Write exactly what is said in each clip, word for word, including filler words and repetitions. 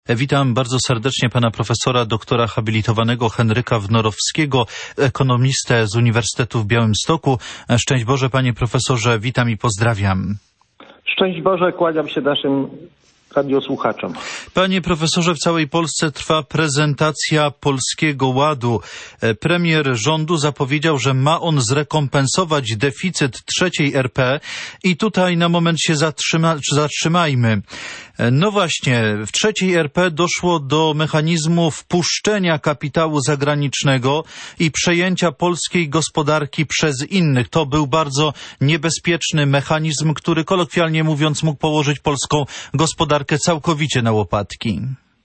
Witam bardzo serdecznie pana profesora, doktora habilitowanego Henryka Wnorowskiego, ekonomistę z Uniwersytetu w Białymstoku. Szczęść Boże, panie profesorze, witam i pozdrawiam. Szczęść Boże, kłaniam się naszym radiosłuchaczom. Panie profesorze, w całej Polsce trwa prezentacja Polskiego Ładu. Premier rządu zapowiedział, że ma on zrekompensować deficyt trzeciej R P i tutaj na moment się zatrzyma, zatrzymajmy. No właśnie, w trzeciej R P doszło do mechanizmu wpuszczenia kapitału zagranicznego i przejęcia polskiej gospodarki przez innych. To był bardzo niebezpieczny mechanizm, który kolokwialnie mówiąc mógł położyć polską gospodarkę całkowicie na łopatki.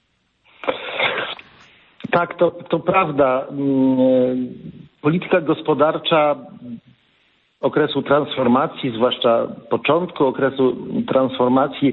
Tak, to, to prawda. Polityka gospodarcza okresu transformacji, zwłaszcza początku okresu transformacji,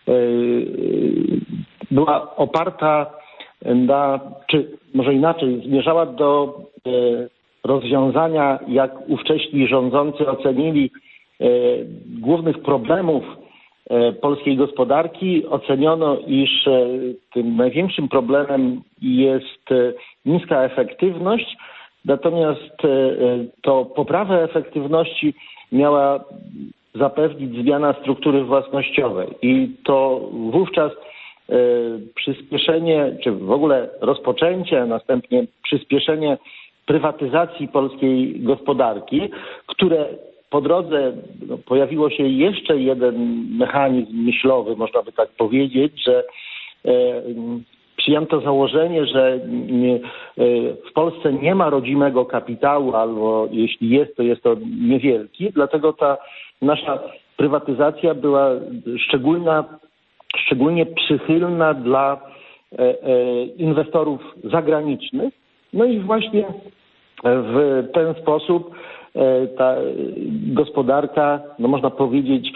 była oparta na, czy może inaczej, zmierzała do rozwiązania, jak ówcześni rządzący ocenili, głównych problemów polskiej gospodarki. Oceniono, iż tym największym problemem jest niska efektywność, natomiast to poprawę efektywności miała zapewnić zmiana struktury własnościowej i to wówczas przyspieszenie, czy w ogóle rozpoczęcie, a następnie przyspieszenie prywatyzacji polskiej gospodarki, które po drodze no, pojawiło się jeszcze jeden mechanizm myślowy, można by tak powiedzieć, że e, przyjęto założenie, że nie, e, w Polsce nie ma rodzimego kapitału, albo jeśli jest, to jest to niewielki, dlatego ta nasza prywatyzacja była szczególna, szczególnie przychylna dla e, e, inwestorów zagranicznych. No i właśnie w ten sposób ta gospodarka, no można powiedzieć,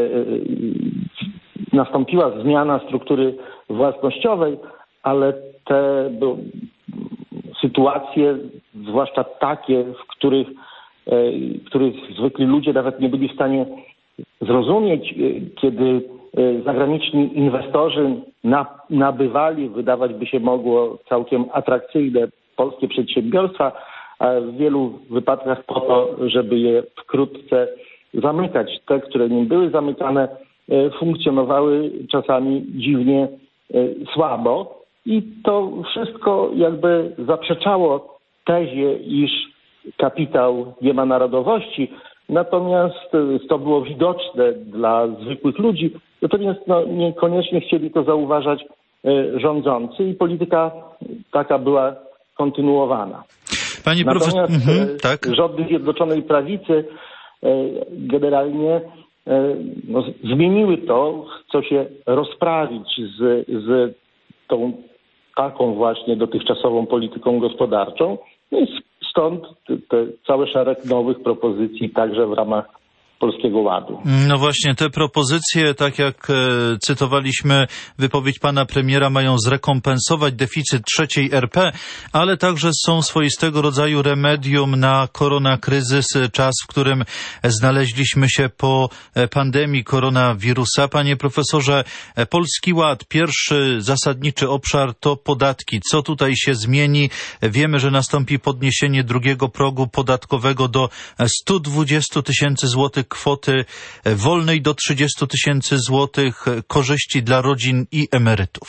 nastąpiła zmiana struktury własnościowej, ale te no, sytuacje, zwłaszcza takie, w których, w których zwykli ludzie nawet nie byli w stanie zrozumieć, kiedy zagraniczni inwestorzy nabywali, wydawać by się mogło, całkiem atrakcyjne polskie przedsiębiorstwa, a w wielu wypadkach po to, żeby je wkrótce zamykać. Te, które nie były zamykane, funkcjonowały czasami dziwnie słabo i to wszystko jakby zaprzeczało tezie, iż kapitał nie ma narodowości, natomiast to było widoczne dla zwykłych ludzi, natomiast no, niekoniecznie chcieli to zauważać rządzący i polityka taka była kontynuowana. Panie Natomiast profes... mhm, tak. rządy Zjednoczonej Prawicy generalnie no, zmieniły to, chcą się rozprawić z, z tą taką właśnie dotychczasową polityką gospodarczą. No i stąd te, te cały szereg nowych propozycji także w ramach Polskiego Ładu. No właśnie, te propozycje, tak jak e, cytowaliśmy wypowiedź pana premiera, mają zrekompensować deficyt trzeciej R P, ale także są swoistego rodzaju remedium na koronakryzys, czas, w którym znaleźliśmy się po pandemii koronawirusa. Panie profesorze, Polski Ład, pierwszy zasadniczy obszar to podatki. Co tutaj się zmieni? Wiemy, że nastąpi podniesienie drugiego progu podatkowego do stu dwudziestu tysięcy złotych kwoty wolnej do trzydziestu tysięcy złotych, korzyści dla rodzin i emerytów.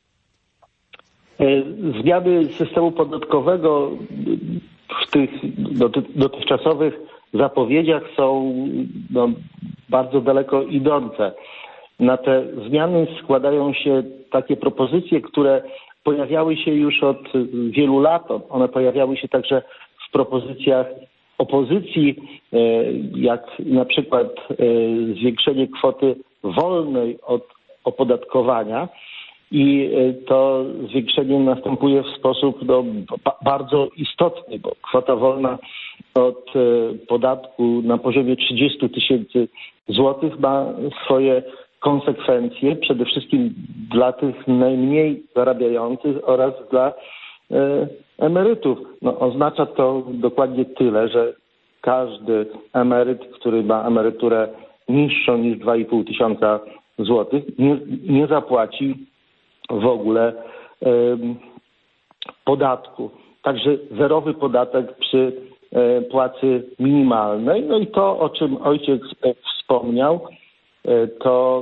Zmiany systemu podatkowego w tych dotychczasowych zapowiedziach są no, bardzo daleko idące. Na te zmiany składają się takie propozycje, które pojawiały się już od wielu lat. One pojawiały się także w propozycjach opozycji, jak na przykład zwiększenie kwoty wolnej od opodatkowania i to zwiększenie następuje w sposób no, bardzo istotny, bo kwota wolna od podatku na poziomie trzydziestu tysięcy złotych ma swoje konsekwencje, przede wszystkim dla tych najmniej zarabiających oraz dla emerytów. No, oznacza to dokładnie tyle, że każdy emeryt, który ma emeryturę niższą niż dwa i pół tysiąca złotych, nie, nie zapłaci w ogóle podatku. Także zerowy podatek przy płacy minimalnej. No i to, o czym ojciec wspomniał, to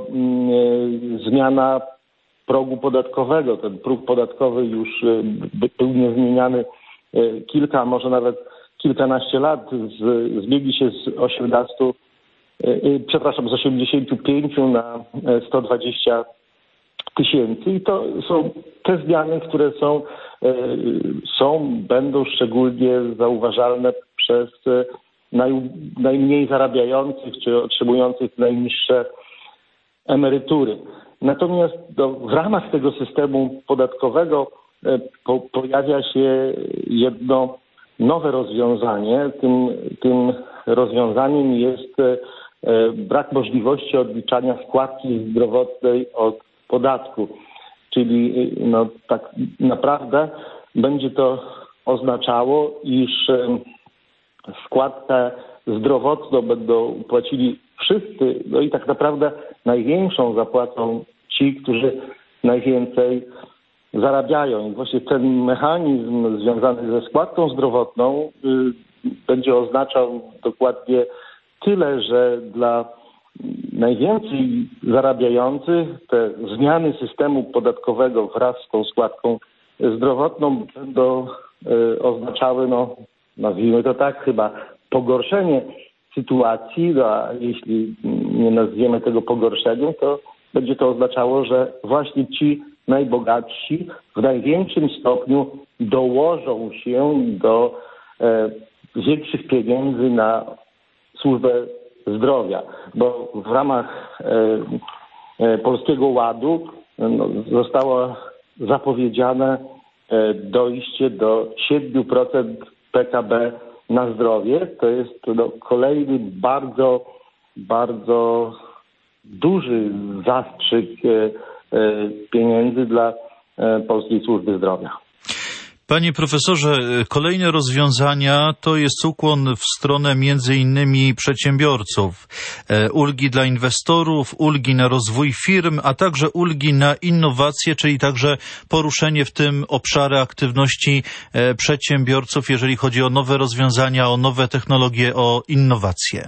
zmiana progu podatkowego. Ten próg podatkowy już był niezmieniany kilka, może nawet kilkanaście lat. Zbiegli się z osiemnastu, przepraszam, z osiemdziesięciu pięciu na sto dwadzieścia tysięcy. I to są te zmiany, które są, są będą szczególnie zauważalne przez naj, najmniej zarabiających czy otrzymujących najniższe emerytury. Natomiast no, w ramach tego systemu podatkowego po, pojawia się jedno nowe rozwiązanie. Tym, tym rozwiązaniem jest brak możliwości odliczania składki zdrowotnej od podatku. Czyli no, tak naprawdę będzie to oznaczało, iż składkę zdrowotną będą płacili wszyscy, no i tak naprawdę największą zapłacą ci, którzy najwięcej zarabiają. I właśnie ten mechanizm związany ze składką zdrowotną y, będzie oznaczał dokładnie tyle, że dla najwięcej zarabiających te zmiany systemu podatkowego wraz z tą składką zdrowotną będą y, oznaczały, no nazwijmy to tak, chyba pogorszenie sytuacji, no, a jeśli nie nazwiemy tego pogorszeniem, to będzie to oznaczało, że właśnie ci najbogatsi w największym stopniu dołożą się do e, większych pieniędzy na służbę zdrowia, bo w ramach e, e, Polskiego Ładu no, zostało zapowiedziane e, dojście do siedmiu procent P K B na zdrowie. To jest no, kolejny bardzo, bardzo duży zastrzyk e, e, pieniędzy dla e, Polskiej Służby Zdrowia. Panie profesorze, kolejne rozwiązania to jest ukłon w stronę między innymi przedsiębiorców. Ulgi dla inwestorów, ulgi na rozwój firm, a także ulgi na innowacje, czyli także poruszenie w tym obszarze aktywności przedsiębiorców, jeżeli chodzi o nowe rozwiązania, o nowe technologie, o innowacje.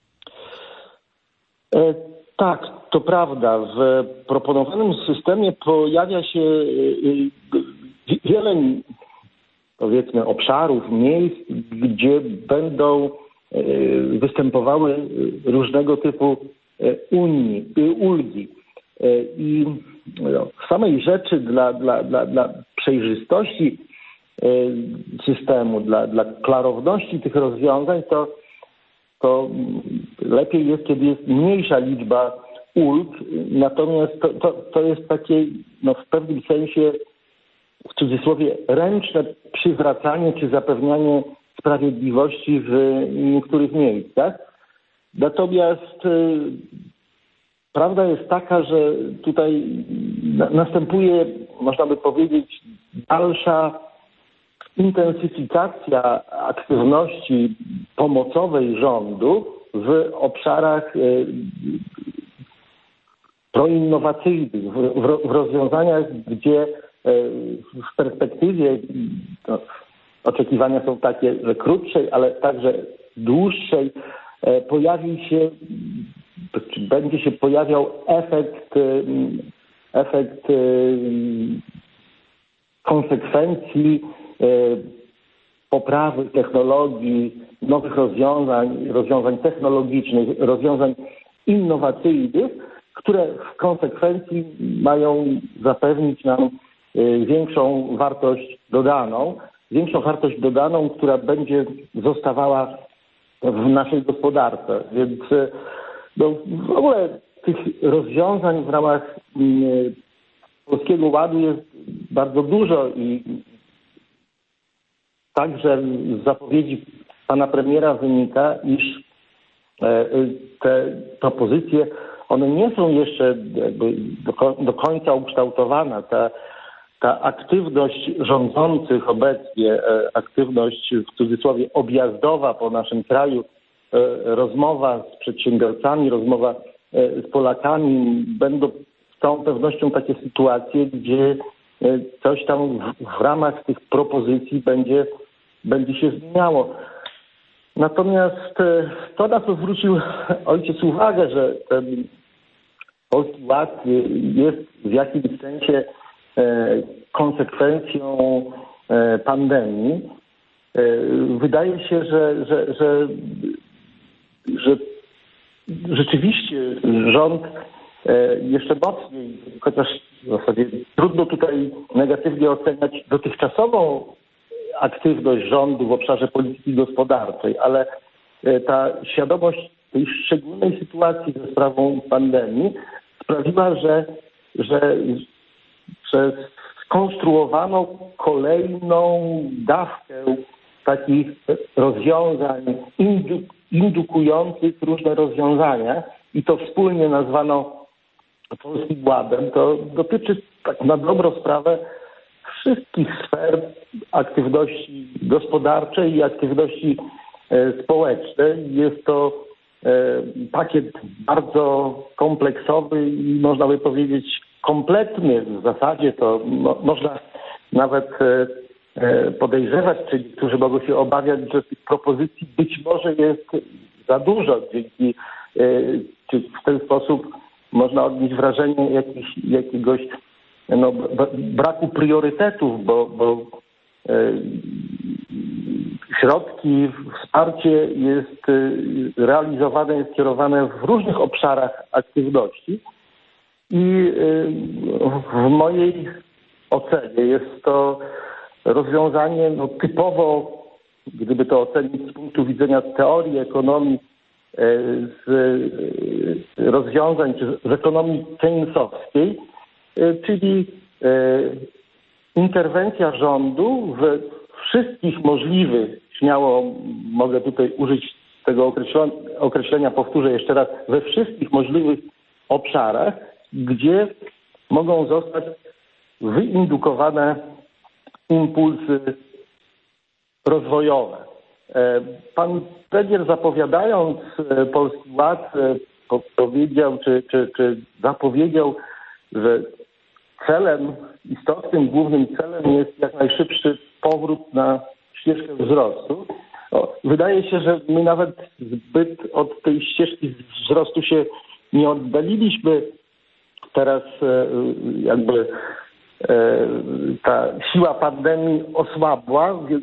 E, tak, to prawda. W proponowanym systemie pojawia się wiele, powiedzmy, obszarów, miejsc, gdzie będą występowały różnego typu unii, ulgi. I w samej rzeczy dla, dla, dla, dla przejrzystości systemu, dla, dla klarowności tych rozwiązań, to, to lepiej jest, kiedy jest mniejsza liczba ulg, natomiast to, to, to jest takie no, w pewnym sensie, w cudzysłowie, ręczne przywracanie czy zapewnianie sprawiedliwości w niektórych miejscach. Natomiast y, prawda jest taka, że tutaj na, następuje, można by powiedzieć, dalsza intensyfikacja aktywności pomocowej rządu w obszarach y, proinnowacyjnych, w, w, w rozwiązaniach, gdzie w perspektywie no, oczekiwania są takie, że krótszej, ale także dłuższej pojawi się, czy będzie się pojawiał efekt, efekt konsekwencji poprawy technologii, nowych rozwiązań, rozwiązań technologicznych, rozwiązań innowacyjnych, które w konsekwencji mają zapewnić nam większą wartość dodaną, większą wartość dodaną, która będzie zostawała w naszej gospodarce. Więc no, w ogóle tych rozwiązań w ramach Polskiego Ładu jest bardzo dużo i także z zapowiedzi pana premiera wynika, iż te propozycje, one nie są jeszcze jakby do, do końca ukształtowane. Ta, ta aktywność rządzących obecnie, aktywność w cudzysłowie objazdowa po naszym kraju, rozmowa z przedsiębiorcami, rozmowa z Polakami będą z całą pewnością takie sytuacje, gdzie coś tam w, w ramach tych propozycji będzie, będzie się zmieniało. Natomiast to, na co zwrócił ojciec uwagę, że ten Polski Ład jest w jakimś sensie konsekwencją pandemii. Wydaje się, że, że, że, że rzeczywiście rząd jeszcze mocniej, chociaż w zasadzie trudno tutaj negatywnie oceniać dotychczasową aktywność rządu w obszarze polityki gospodarczej, ale ta świadomość tej szczególnej sytuacji ze sprawą pandemii sprawiła, że, że, że skonstruowano kolejną dawkę takich rozwiązań indu, indukujących różne rozwiązania i to wspólnie nazwano Polskim Ładem. To dotyczy tak na dobrą sprawę wszystkich sfer aktywności gospodarczej i aktywności e, społecznej. Jest to e, pakiet bardzo kompleksowy i można by powiedzieć kompletny. W zasadzie to no, można nawet e, podejrzewać, czy niektórzy mogą się obawiać, że tych propozycji być może jest za dużo. Dzięki, czy w ten sposób można odnieść wrażenie jakiś, jakiegoś no, braku priorytetów, bo, bo środki, wsparcie jest realizowane, jest kierowane w różnych obszarach aktywności i w mojej ocenie jest to rozwiązanie no, typowo, gdyby to ocenić z punktu widzenia teorii ekonomii, z rozwiązań, czy z ekonomii keynesowskiej, czyli interwencja rządu we wszystkich możliwych, śmiało mogę tutaj użyć tego określenia, powtórzę jeszcze raz, we wszystkich możliwych obszarach, gdzie mogą zostać wyindukowane impulsy rozwojowe. Pan premier, zapowiadając Polski Ład, powiedział, czy, czy, czy zapowiedział, że celem, istotnym, głównym celem jest jak najszybszy powrót na ścieżkę wzrostu. No, wydaje się, że my nawet zbyt od tej ścieżki wzrostu się nie oddaliliśmy. Teraz jakby ta siła pandemii osłabła, więc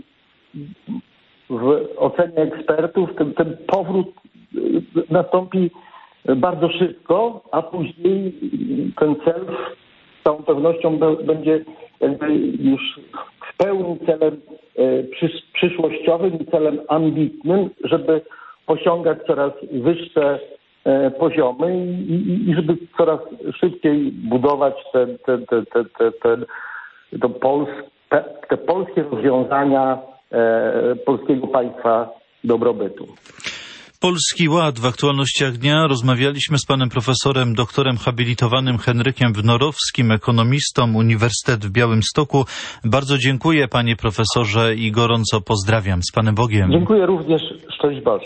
w ocenie ekspertów ten, ten powrót nastąpi bardzo szybko, a później ten cel z całą pewnością będzie jakby już w pełni celem przyszłościowym i celem ambitnym, żeby osiągać coraz wyższe poziomy i, i, i żeby coraz szybciej budować ten, ten, ten, ten, ten, ten, ten pols, te, te polskie rozwiązania e, polskiego państwa dobrobytu. Polski Ład w aktualnościach dnia. Rozmawialiśmy z panem profesorem, doktorem habilitowanym Henrykiem Wnorowskim, ekonomistą, Uniwersytet w Białymstoku. Bardzo dziękuję, panie profesorze, i gorąco pozdrawiam. Z Panem Bogiem. Dziękuję również. Szczęść Boże.